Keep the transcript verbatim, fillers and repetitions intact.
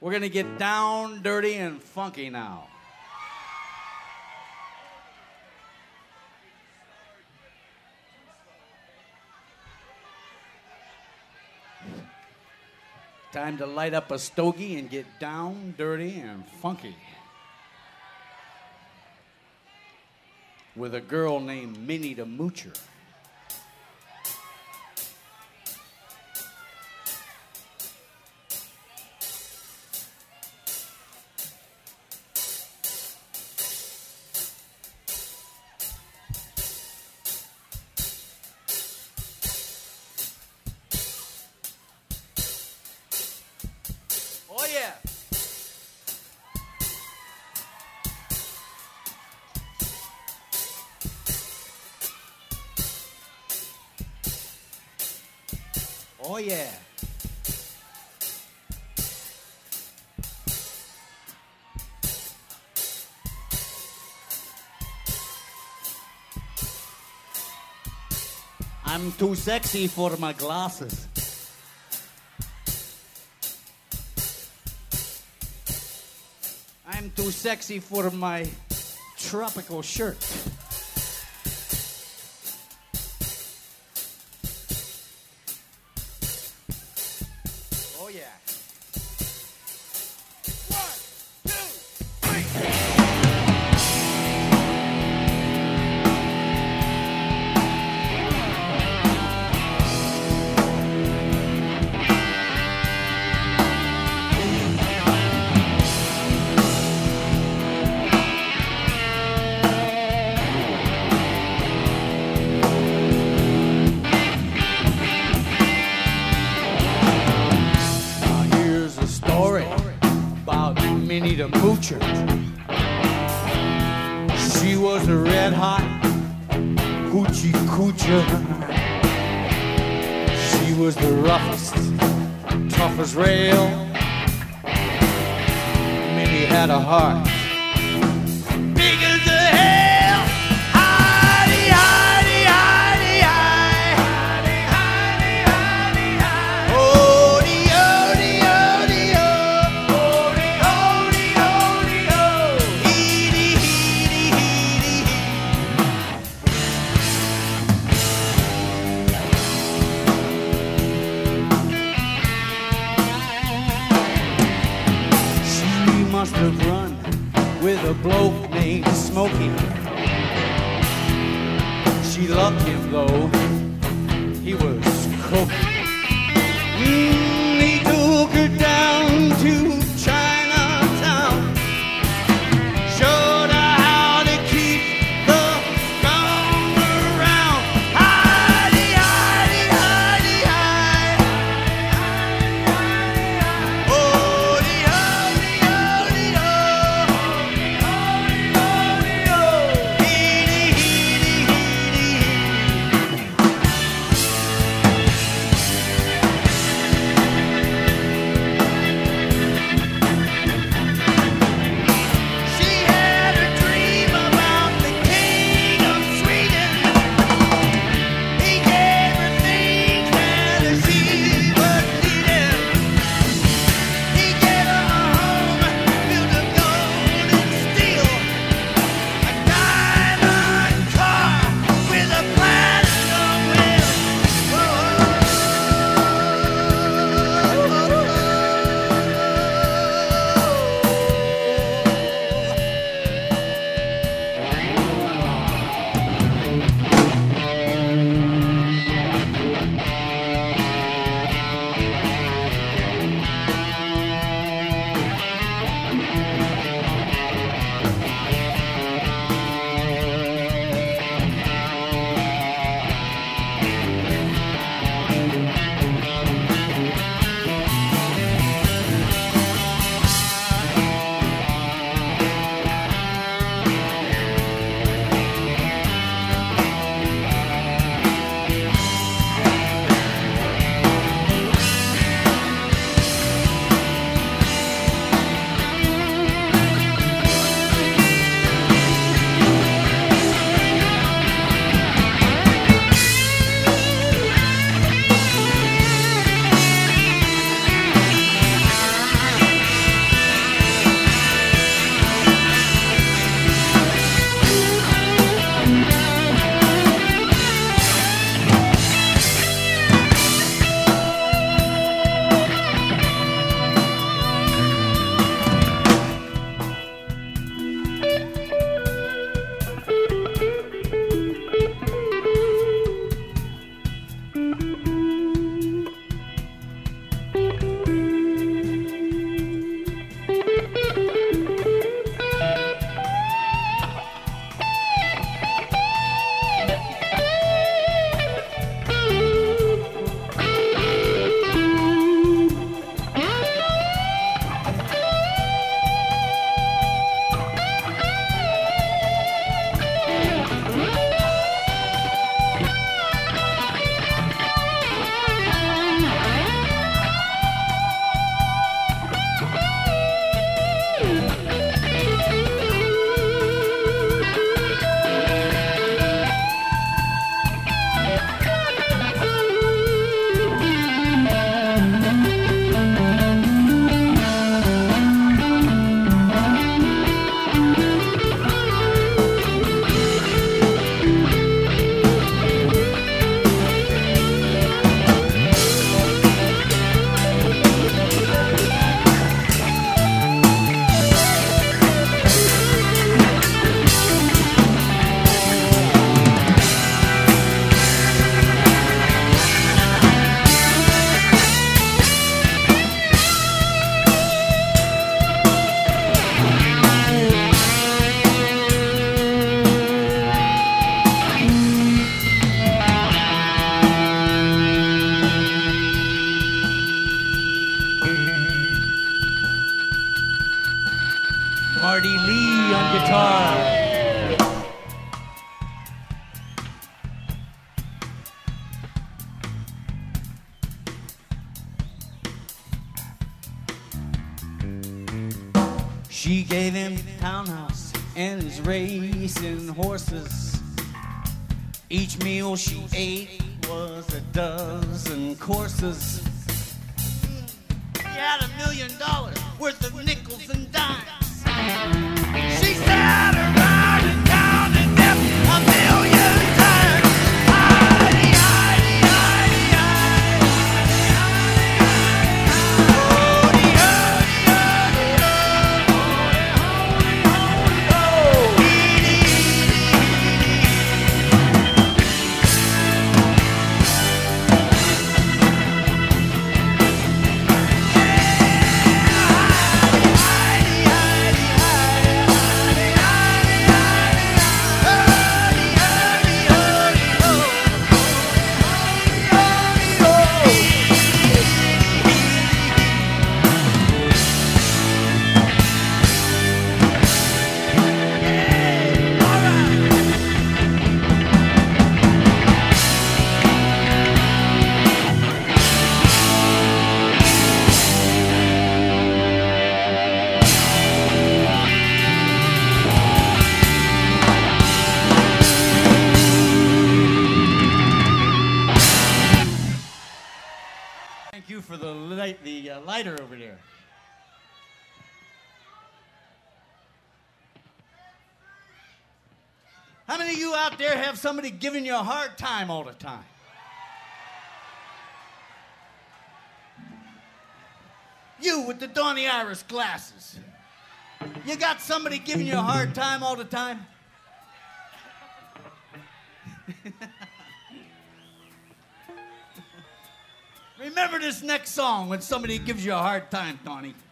We're going to get down, dirty, and funky now. Time to light up a stogie and get down, dirty, and funky. With a girl named Minnie the Moocher. Oh, yeah. Oh, yeah. I'm too sexy for my glasses. I'm too sexy for my tropical shirt. Oh, yeah. One, two, three. Minnie the Moocher. She was a red hot hoochie coocher. She was the roughest, toughest rail. Minnie had a heart big as a hell. Hidey, hidey, hidey, hidey, hidey, hidey, hidey. Oh, the, oh, the, oh, the, oh. Oh, the, oh, the, oh, the, oh. Heedy, heedy, heedy, heedy. She must have run with a bloke named Smokey. She loved him though he was cooking. Mm, he took her down to Chinatown, showed her how to keep the gum around. Hidey, hidey, hidey, hidey. Oh, the oh, the oh, the oh. Heedy, heedy, heedy, heedy. Marty Lee on guitar. She gave him townhouse and his racing horses. Each meal she ate was a dozen courses. He had a million dollars worth of nickels and dimes. She sat around and counted them a million times. Heidi, Heidi, Heidi, Heidi, Heidi, Heidi, Thank you for the light, the uh, lighter over there. How many of you out there have somebody giving you a hard time all the time? You with the Donny Iris glasses. You got somebody giving you a hard time all the time? Remember this next song when somebody gives you a hard time, Donnie.